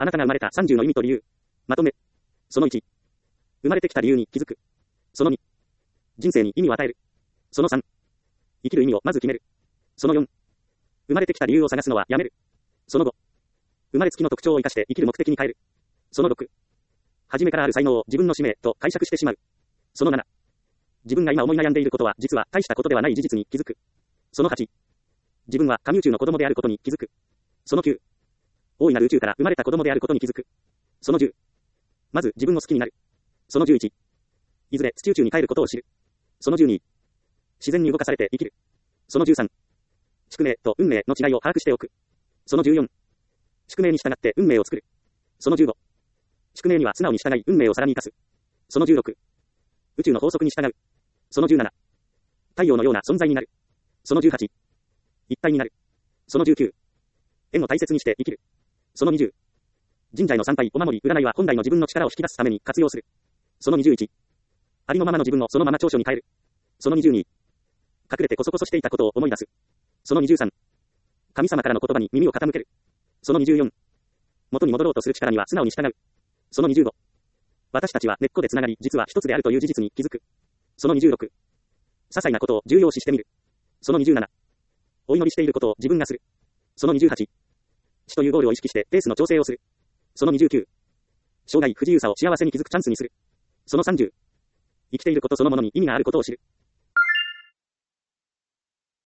あなたが生まれた30の意味と理由。まとめ。その1。生まれてきた理由に気づく。その2。人生に意味を与える。その3。生きる意味をまず決める。その4。生まれてきた理由を探すのはやめる。その5。生まれつきの特徴を生かして生きる目的に変える。その6。初めからある才能を自分の使命と解釈してしまう。その7。自分が今思い悩んでいることは実は大したことではない事実に気づく。その8。自分は神宇宙の子供であることに気づく。その9。大いなる宇宙から生まれた子供であることに気づく。その10。まず自分を好きになる。その11。いずれ土宇宙に帰ることを知る。その12。自然に動かされて生きる。その13。宿命と運命の違いを把握しておく。その14。宿命に従って運命を作る。その15。宿命には素直に従い運命をさらに生かす。その16。宇宙の法則に従う。その17。太陽のような存在になる。その18。一体になる。その19。縁を大切にして生きる。その20。神社への参拝、お守り、占いは本来の自分の力を引き出すために活用する。その21。ありのままの自分をそのまま長所に変える。その22。隠れてこそこそしていたことを思い出す。その23。神様からの言葉に耳を傾ける。その24。元に戻ろうとする力には素直に従う。その25。私たちは根っこでつながり、実は一つであるという事実に気づく。その26。些細なことを重要視してみる。その27。お祈りしていることを自分がする。その28。死というゴールを意識してペースの調整をする。その29。生涯不自由さを幸せに気づくチャンスにする。その30。生きていることそのものに意味があることを知る。